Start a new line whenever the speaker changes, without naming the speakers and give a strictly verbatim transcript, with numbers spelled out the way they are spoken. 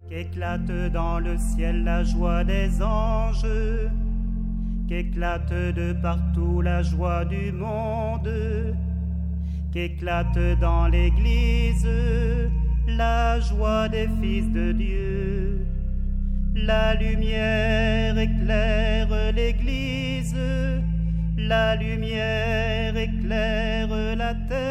Qu'éclate dans le ciel la joie des anges, qu'éclate de partout la joie du monde, qu'éclate dans l'Église la joie des fils de Dieu. La lumière éclaire l'Église, la lumière éclaire la terre.